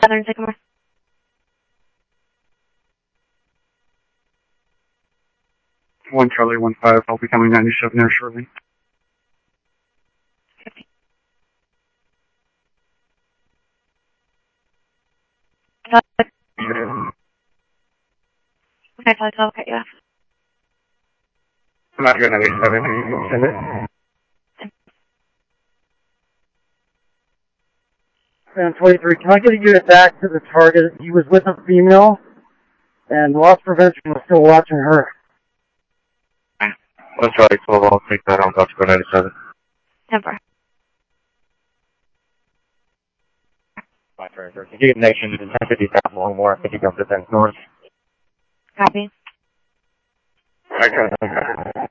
Southern Sycamore. One Charlie, 1-5. I'll be coming 97 there shortly. Okay, I'll cut you off. I'm not good at 97. You send it. And 23, can I get a unit back to the target? He was with a female, and loss prevention was still watching her. One Charlie, 12. I'll take that. I'll go 97. 10-4. Bye, Fraser. If you get Nation, 1050 south, Longmore. I think you go to 10 north. Copy. Okay.